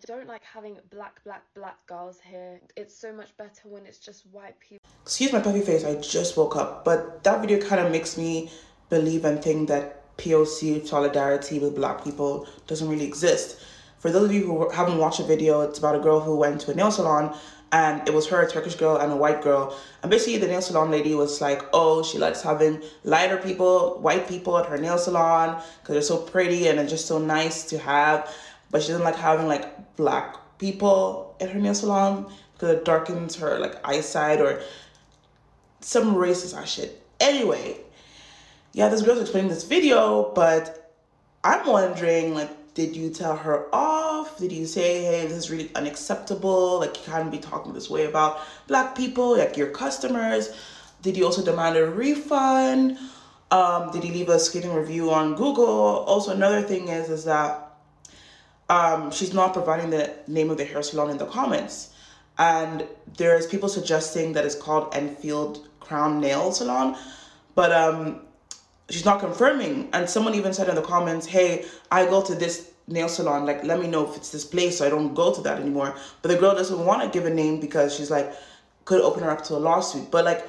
don't like having black girls here. It's so much better when it's just white people. Excuse my puffy face, I just woke up, but that video kind of makes me believe and think that POC solidarity with black people doesn't really exist. For those of you who haven't watched the video, it's about a girl who went to a nail salon, and it was her, a Turkish girl, and a white girl. And basically the nail salon lady was like, oh, she likes having lighter people, white people at her nail salon because they're so pretty and it's just so nice to have. But she doesn't like having like black people at her nail salon because it darkens her like eyesight or some racist ass shit. Anyway, yeah, this girl's explaining this video, but I'm wondering, like, did you tell her off? Did you say, hey, this is really unacceptable? Like, you can't be talking this way about black people, like your customers. Did you also demand a refund? Did you leave a scathing review on Google? Also, another thing is that she's not providing the name of the hair salon in the comments. And there's people suggesting that it's called Enfield Crown Nail Salon. But she's not confirming. And someone even said in the comments, hey, I go to this nail salon, like, let me know if it's this place so I don't go to that anymore. But the girl doesn't want to give a name because she's like, could open her up to a lawsuit. But like,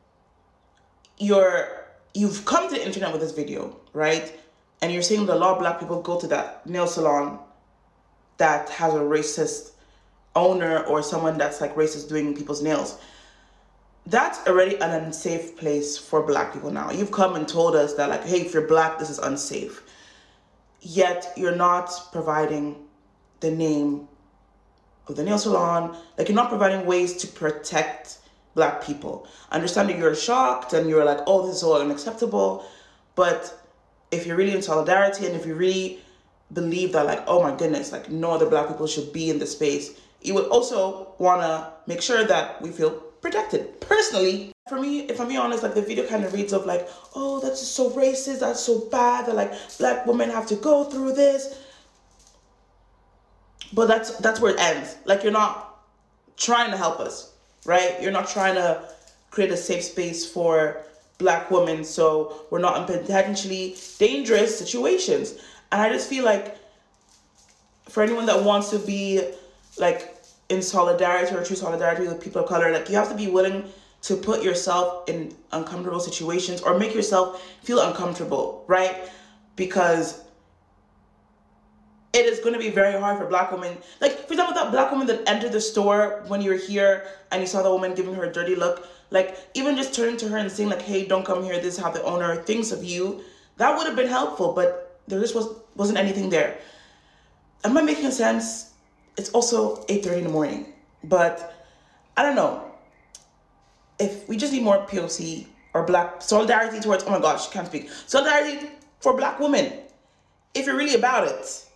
you've come to the internet with this video, right? And you're saying that a lot of black people go to that nail salon that has a racist owner or someone that's like racist doing people's nails. That's already an unsafe place for black people now. You've come and told us that, like, hey, if you're black, this is unsafe. Yet you're not providing the name of the nail salon. Like, you're not providing ways to protect black people. I understand that you're shocked and you're like, oh, this is so unacceptable. But if you're really in solidarity and if you really believe that, like, oh my goodness, like, no other black people should be in this space, you would also want to make sure that we feel protected. Personally, for me, if I'm being honest, like, the video kind of reads of like, oh, that's just so racist, that's so bad that like black women have to go through this. But that's where it ends. Like, you're not trying to help us, right? You're not trying to create a safe space for black women so we're not in potentially dangerous situations. And I just feel like for anyone that wants to be like in solidarity or true solidarity with people of color, like, you have to be willing to put yourself in uncomfortable situations or make yourself feel uncomfortable, right? Because it is going to be very hard for black women. Like, for example, that black woman that entered the store when you were here and you saw the woman giving her a dirty look, like, even just turning to her and saying like, hey, don't come here, this is how the owner thinks of you, that would have been helpful, but there just wasn't anything there. Am I making sense? It's also 8:30 in the morning, but I don't know. If we just need more POC or black solidarity towards, oh my gosh, can't speak. Solidarity for black women. If you're really about it.